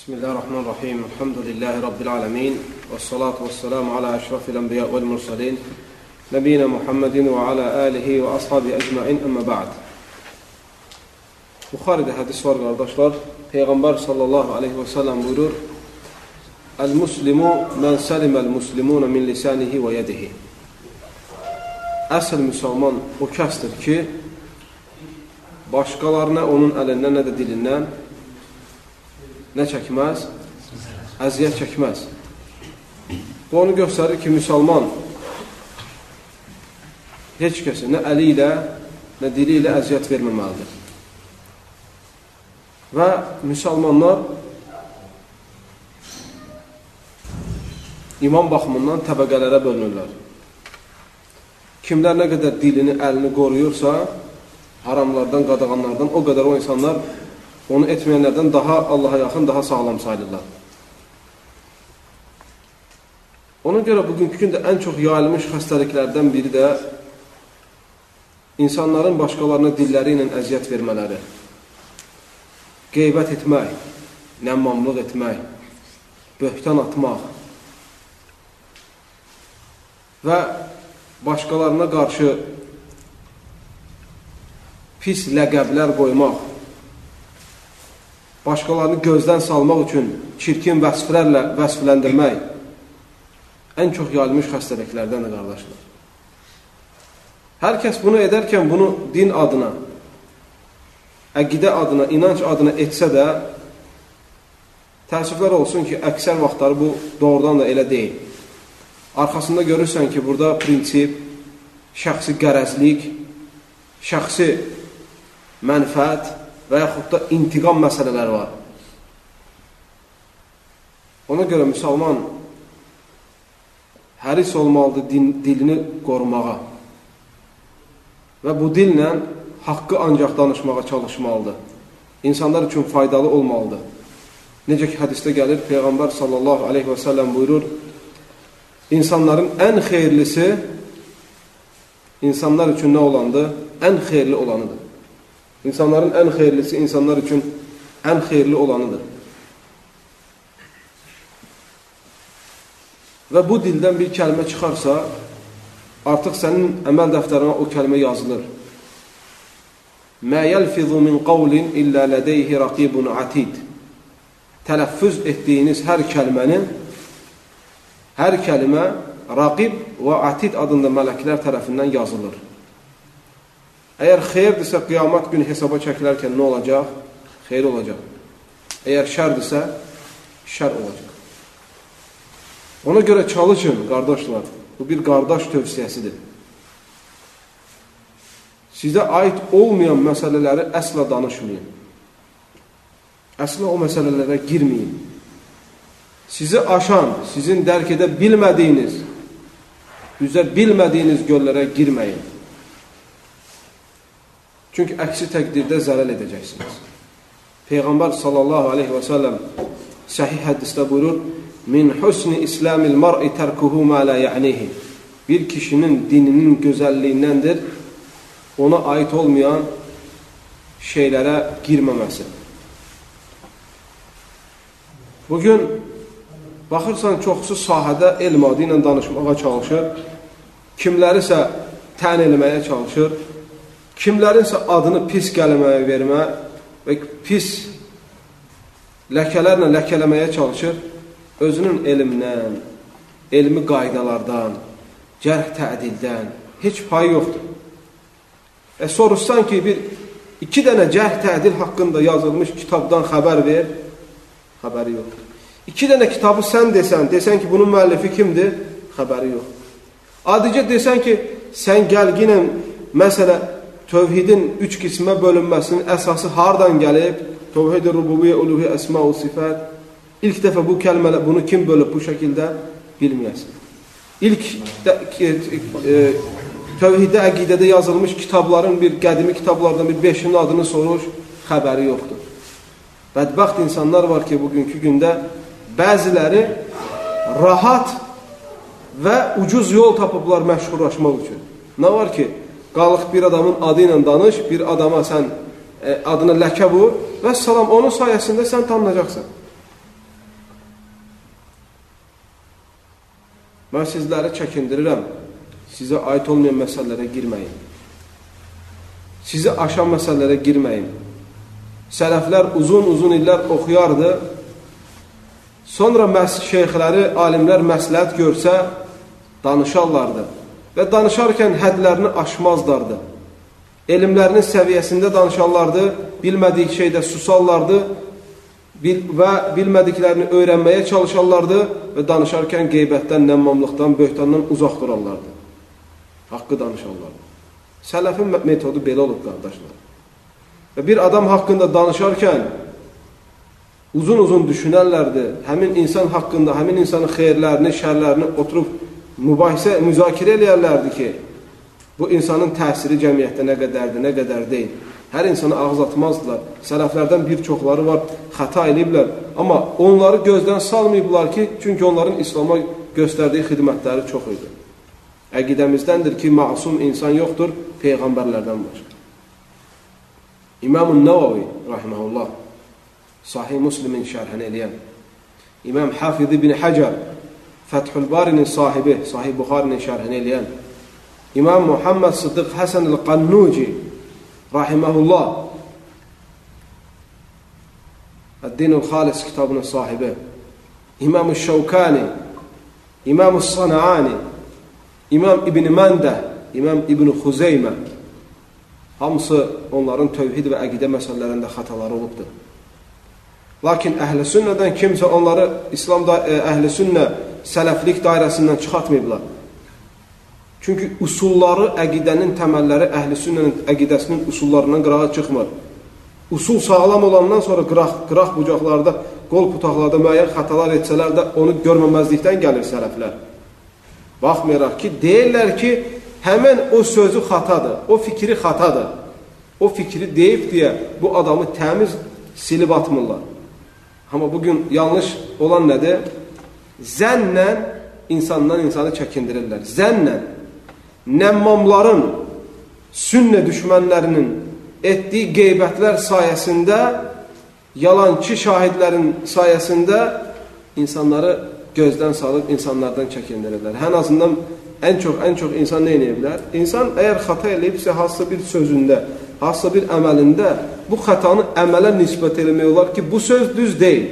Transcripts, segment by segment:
Bismillahirrahmanirrahim. Elhamdülillahi Rabbil alemin. Vessalatu vesselamu ala eşrafil enbiya vel mursalin. Nebiyina Muhammedin ve ala alihi ve ashabi ecmain emme ba'd. Buxari'de hadis var kardeşler. Peygamber sallallahu aleyhi ve sellem buyurur. El-muslimu men salimel muslimuna min lisanihi ve yedihi. Əsl müsəlman o kəsdir ki, başqalarına onun əlindən, nə də dilindən nə çəkməz? Əziyyət çəkməz. Bu onu göstərir ki, müsəlman heç kəsə nə əli ilə, nə dili ilə əziyyət verməməlidir. Və müsəlmanlar iman baxımından təbəqələrə bölünürlər. Kimlər nə qədər dilini, əlini qoruyursa, haramlardan, qadağanlardan, o qədər o insanlar onu etməyənlərdən daha Allaha yaxın, daha sağlam sayılırlar. Ona görə bugünkü gündə ən çox yayılmış xəstəliklərdən biri də insanların başqalarına dilləri ilə əziyyət vermələri, qeybət etmək, nəmmamlıq etmək, böhtan atmaq və başqalarına qarşı pis ləqəblər qoymaq, başqalarını gözdən salmaq üçün çirkin vəsflərlə vəsfləndirmək ən çox yayılmış xəstəliklərdən də qardaşlar. Hər kəs bunu edərkən bunu din adına, əqidə adına, inanc adına etsə də təəssüflər olsun ki, əksər vaxtları bu doğrudan da elə deyil. Arxasında görürsən ki, burada prinsip, şəxsi qərəzlik, şəxsi mənfəət və yaxud da intiqam məsələləri var. Ona görə müsəlman həris olmalıdır dilini qorumağa və bu dillə haqqı ancaq danışmağa çalışmalıdır. İnsanlar üçün faydalı olmalıdır. Necə ki, hədisdə gəlir, Peyğəmbər sallallahu aleyhi və səlləm buyurur, İnsanların ən xeyirlisi insanlar üçün nə olandır? Ən xeyirli olanıdır. İnsanların ən xeyirlisi insanlar üçün ən xeyirli olanıdır. Və bu dildən bir kəlmə çıxarsa, artıq sənin əməl dəftərinə o kəlmə yazılır. Mə yəlfizu min qavlin illə lədeyhi raqibun atid. Tələffüz etdiyiniz hər kəlmə raqib və atid adında mələklər tərəfindən yazılır. Əgər xeyirdirsə, qiyamət günü hesaba çəkilərkən nə olacaq? Xeyir olacaq. Əgər şərdirsə, şər olacaq. Ona görə çalışın, qardaşlar. Bu bir qardaş tövsiyəsidir. Sizə aid olmayan məsələləri əsla danışmayın. Əsla o məsələlərə girməyin. Sizi aşan, sizin dərk edə bilmədiyiniz, üzə bilmədiyiniz göllərə girməyin. Çünki əksi təqdirdə zərər edəcəksiniz. Peyğəmbər sallallahu aleyhi və səlləm səhih hədisdə buyurur, min husni islamil mar'i tərkuhu mə la ya'nihi. Bir kişinin dininin gözəlliyindəndir, ona aid olmayan şeylərə girməməsi. Bugün baxırsan, çoxsu sahədə elm adı ilə danışmağa çalışır, kimlərisə tən eləməyə çalışır, kimlərinsə adını pis qələməyə vermə və pis ləkələrlə ləkələməyə çalışır, özünün elmdən, elmi qaydalardan, cərh tədildən heç payı yoxdur. Soruşsan ki, iki dənə cərh tədil haqqında yazılmış kitabdan xəbər ver, xəbəri yoxdur. İki dənə kitabı sən desən ki, bunun müəllifi kimdir? Xəbəri yox. Adicə desən ki, sən gəlginən, məsələ, tövhidin 3 qismə bölünməsinin əsası hardan gəlib? Tövhid-i rububiyyə, uluhiyyə, əsma və sifət. İlk dəfə bu kəlmələ, bunu kim bölüb bu şəkildə? Bilməyəsin. İlk tövhiddə, əqidədə yazılmış kitabların, qədimi kitablardan bir 5-inin adını soruş, xəbəri yoxdur. Bədbəxt insanlar var ki, bugünkü gündə bəziləri rahat və ucuz yol tapıblar məşhurlaşmaq üçün. Nə var ki, qalıq bir adamın adı ilə danış, bir adama sən adına ləkə vur və salam, onun sayəsində sən tanınacaqsan. Mən sizləri çəkindirirəm, sizə aid olmayan məsələlərə girməyin. Sizi aşan məsələlərə girməyin. Sələflər uzun illər oxuyardı, sonra şeyxləri, alimlər məsləhət görsə, danışarlardı və danışarkən hədlərini aşmazlardı. Elmlərinin səviyyəsində danışarlardı, bilmədik şeydə susarlardı və bilmədiklərini öyrənməyə çalışarlardı və danışarkən qeybətdən, nəmmamlıqdan, böhtandan uzaq durarlardı. Haqqı danışarlardı. Sələfin metodu belə olub, qardaşlar. Və bir adam haqqında danışarkən uzun düşünərlərdi. Həmin insan haqqında, həmin insanın xeyirlərini, şərlərini oturub müzakirə eləyərlərdi ki, bu insanın təsiri cəmiyyətdə nə qədərdir, nə qədər deyil. Hər insana ağız atmazdılar. Sələflərdən bir çoxları var, xəta eləyiblər. Amma onları gözdən salmayıblar ki, çünki onların İslama göstərdiyi xidmətləri çox idi. Əqidəmizdəndir ki, masum insan yoxdur, peyğəmbərlərdən başqa. İmam-ı Nəvavi, rahiməhullah, Sahih Müslimin şərhini eləyən, İmam Hafiz ibn Həcər, Fəthül Barinin sahibi, Sahih Buxarinin şərhini eləyən, İmam Muhammed Sıddiq Həsən el-Qannuci, rahiməhullah, Əd-Dinul Xalis kitabının sahibi, İmam-ı Şəvkani, İmam-ı Sanaani, İmam İbn Məndə, İmam İbn Xuzeymə, hamısı onların tövhid və əqidə məsələlərində xataları olubdur. Lakin əhl-i sünnədən kimsə onları İslamda əhl-i sünnə sələflik dairəsindən çıxartmayıblar. Çünki usulları, əqidənin təməlləri əhl-i sünnənin əqidəsinin usullarından qırağa çıxmır. Usul sağlam olandan sonra qıraq bucaqlarda, qol putaqlarda müəyyən xatalar etsələr də onu görməməzlikdən gəlir sələflər. Baxmayaraq ki, deyirlər ki, həmən o sözü xatadır, o fikri xatadır. O fikri deyib deyə bu adamı təmiz silib atmırlar. Amma bugün yanlış olan nədir? Zənnlə insandan insanı çəkindirirlər. Zənnlə nəmmamların, sünnə düşmənlərinin etdiyi qeybətlər sayəsində, yalancı şahidlərin sayəsində insanları gözdən salıb insanlardan çəkindirirlər. Ən azından ən çox insan nə edə? İnsan əgər xəta eləyibsə, hansısa bir sözündə, hansısa bir əməlində bu xətanı əmələ nisbət eləmək olar ki, bu söz düz deyil.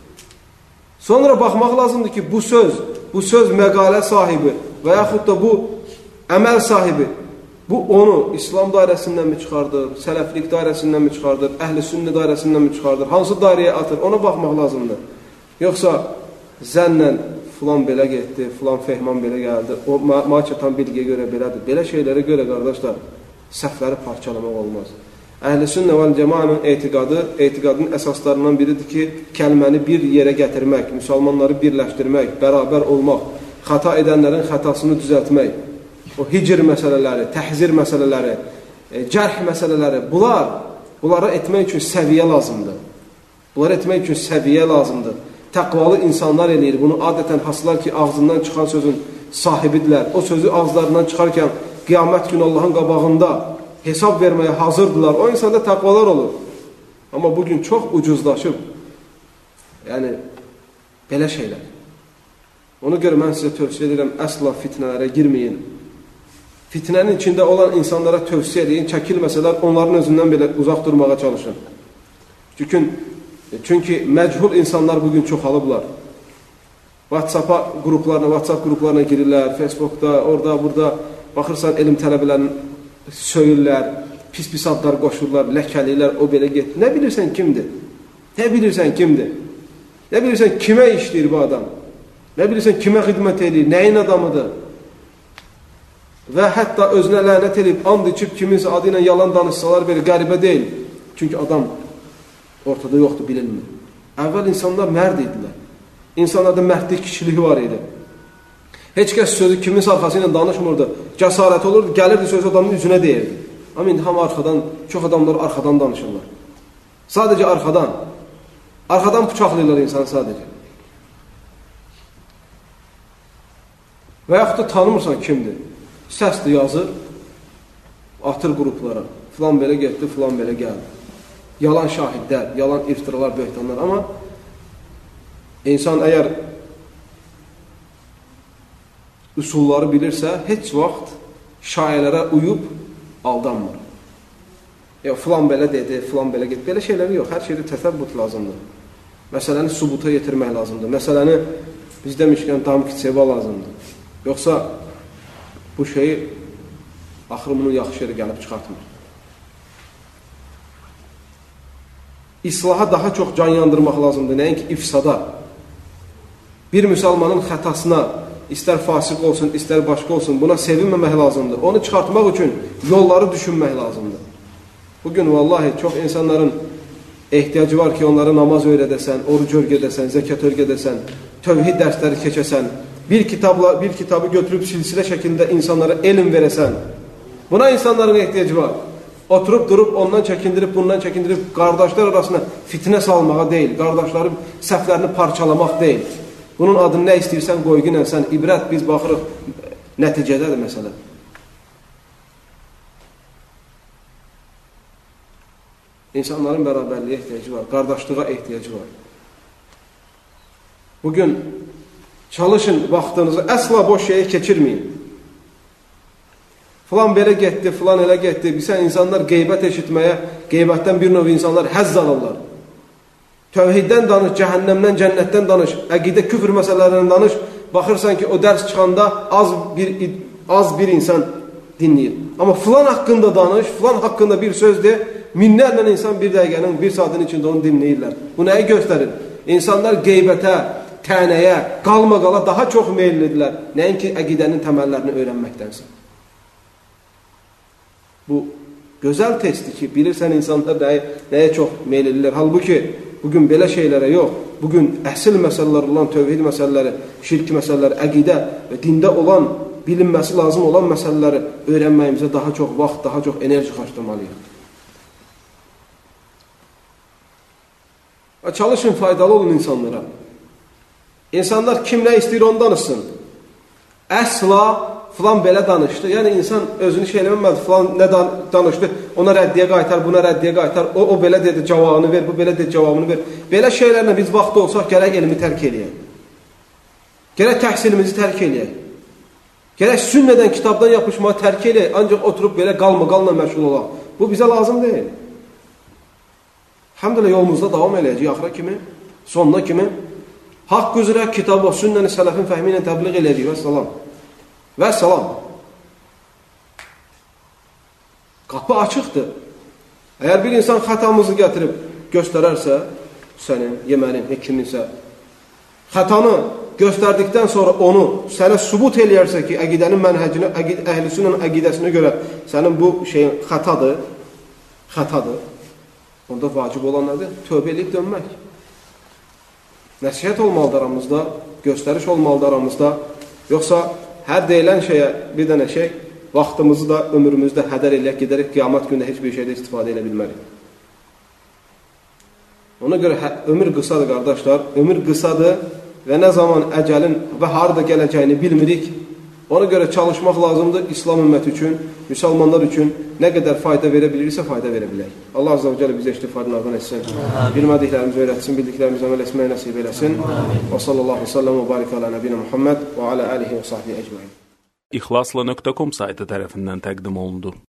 Sonra baxmaq lazımdır ki, bu söz məqalə sahibi və yaxud da bu əməl sahibi, bu onu İslam dairəsindənmi çıxardır, sələflik dairəsindənmi çıxardır, əhl-i sünnə dairəsindənmi çıxardır, hansı dairəyə atır, ona baxmaq lazımdır. Yoxsa zənnlə filan belə getdi, filan fehman belə gəldi, o çatan bilgiyə görə belədir. Belə şeylərə görə, qardaşlar, səhvləri parçalamaq olmaz. Əhl-i sünnə vəl cəmaənin etiqadının əsaslarından biridir ki, kəlməni bir yerə gətirmək, müsəlmanları birləşdirmək, bərabər olmaq, xata edənlərin xətasını düzəltmək, o hicr məsələləri, təhzir məsələləri, cərh məsələləri, bunları etmək üçün səviyyə lazımdır. Bunları etmək üçün səviyyə lazımdır. Təqvalı insanlar eləyir. Bunu adətən hasılar ki, ağzından çıxan sözün sahibidirlər. O sözü ağızlarından çıxarkən qiyamət günü Allahın qabağında hesab verməyə hazırdılar. O insanda təqvalar olur. Amma bugün çox ucuzlaşıb. Yəni, belə şeylər. Ona görə mən sizə tövsiyə edirəm, əsla fitnələrə girməyin. Fitnənin içində olan insanlara tövsiyə edin, çəkilməsələr, onların özündən belə uzaq durmağa çalışın. Çünki məchul insanlar bugün çoxalıblar. WhatsApp qruplarına girirlər, Facebookda, orada, burada. Baxırsan, elm tələbələrinin söyürlər, pis adlar qoşurlar, ləkəlirlər, o belə get. Nə bilirsən kimdir? Nə bilirsən kimə işləyir bu adam? Nə bilirsən kimə xidmət edir? Nəyin adamıdır? Və hətta özünə lənət edib, and içib kiminsə adı ilə yalan danışsalar belə qəribə deyil. Çünki adam ortada yoxdur, bilinmir. Əvvəl insanlar mərd idilər. İnsanlarda mərdlik kişiliyi var idi. Heç kəs sözü kimin arxası ilə danışmırdı. Cəsarət olurdu, gəlirdi sözü adamın üzünə deyirdi. Amma indi hamı arxadan, çox adamlar arxadan danışırlar. Sadəcə arxadan. Arxadan bıçaqlayırlar insanı sadəcə. Və yaxud da tanımırsan kimdir? Səsdir, yazır, atır qruplara. Filan belə getdi, filan belə gəldi. Yalan şahidlər, yalan iftiralar, böhtanlar. Amma insan əgər üsulları bilirsə, heç vaxt şayələrə uyub aldanmır. Filan belə dedi, filan belə get. Belə şeyləri yox. Hər şeydə təsəbbüt lazımdır. Məsələni sübuta yetirmək lazımdır. Məsələni biz demişkən damkitseva lazımdır. Yoxsa bu şeyi axırı bunun yaxşı yeri gəlib çıxartmır. İslaha daha çox can yandırmaq lazımdır. Nəinki ifsada. Bir müsəlmanın xətasına, istər fasıq olsun, istər başqa olsun, buna sevinməmək lazımdır. Onu çıxartmaq üçün yolları düşünmək lazımdır. Bugün vallahi çox insanların ehtiyacı var ki, onlara namaz öyrədəsən, oruc öyrədəsən, zəkat öyrədəsən, tövhid dərsləri keçəsən, bir kitabı götürüb silsilə şəklində insanlara elm verəsən. Buna insanların ehtiyacı var. Oturub durub ondan çəkindirib, bundan çəkindirib, qardaşlar arasına fitnə salmağa deyil, qardaşların səhvlərini parçalamaq deyil. Bunun adını nə istəyirsən qoy günən, ibrət biz baxırıq, nəticədədir məsələ. İnsanların bərabərliyə ehtiyacı var, qardaşlığa ehtiyacı var. Bugün çalışın vaxtınızı, əsla boş şeyə keçirməyin. Filan belə getdi, filan elə getdi. Bilsən, insanlar qeybət eşitməyə, qeybətdən bir növ insanlar həzz alırlar. Tövhiddən danış, cəhənnəmdən, cənnətdən danış, əqidə küfr məsələlərindən danış. Baxırsan ki, o dərs çıxanda az bir insan dinləyir. Amma filan haqqında danış, filan haqqında bir söz de, minlərlə insan bir dəqiqənin, bir saatin içində onu dinləyirlər. Bu nəyi göstərir? İnsanlar qeybətə, tənəyə, qalmaqala daha çox meyillidirlər. Nəinki əqidənin təməllərini öyrənməkdənsə. Bu gözəl testdir ki, bilirsən insanlar nəyə çox meyillidirlər. Halbuki, bugün belə şeylərə yox, bugün əsl məsələlər olan tövhid məsələləri, şirk məsələləri, əqidə və dində olan, bilinməsi lazım olan məsələləri öyrənməyimizə daha çox vaxt, daha çox enerji xərcləməliyik. Çalışın, faydalı olun insanlara. İnsanlar kim nə istəyir onu danışsın. Əsla filan belə danışdı. Yəni insan özünü şey eləməməlidir. Filan nə danışdı, ona rəddiyə qaytar, buna rəddiyə qaytar. O belə dedi, cavabını ver, bu belə dedi, cavabını ver. Belə şeylərlə biz vaxt olsaq gərək elmi tərk eləyək. Gərək təhsilimizi tərk eləyək. Gərək sünnədən, kitabdan yapışmağı tərk eləyək. Ancaq oturub belə qalmaqalla məşğul olaq. Bu bizə lazım deyil. Həm də yolumuzda davam eləyəcək axıra kimi, sonuna kimi. Haqq üzrə kitab və sünnəni sələfin fəhmi ilə təbliğ eləyəcək və salam. Və salam. Qapı açıqdır. Əgər bir insan xətamızı gətirib göstərərsə, sənin, yemənin, kiminsə, xətanı göstərdikdən sonra onu sənə sübut eləyərsə ki, əqidənin mənhəcini, əhlüsünün əqidəsinə görə sənin bu şeyin xətadır, onda vacib olan nədir? Tövbə edib dönmək. Nəsihət olmalıdır aramızda, göstəriş olmalıdır aramızda. Yoxsa hər deyilən şeyə bir dənə şey, vaxtımızı da, ömrümüzü də hədər eləyək, gedərək qiyamət gündə heç bir şeydə istifadə edə bilmərik. Ona görə ömür qısadır, qardaşlar. Ömür qısadır və nə zaman əcəlin və harada gələcəyini bilmirik. Ona görə çalışmaq lazımdır İslam ümməti üçün, müsəlmanlar üçün nə qədər fayda verə bilirsə fayda verə bilək. Allah Azza və Cəllə bizə istifadələrdən etsin. Bilmədiklərimizi öyrətsin, bildiklərimizi əməl etməyi nəsib eləsin. Və sallallahu sallam və barik alə nəbinə Muhammed və alə alihi və sahbihi əcmain. İxlasla.com saytı tərəfindən təqdim olundu.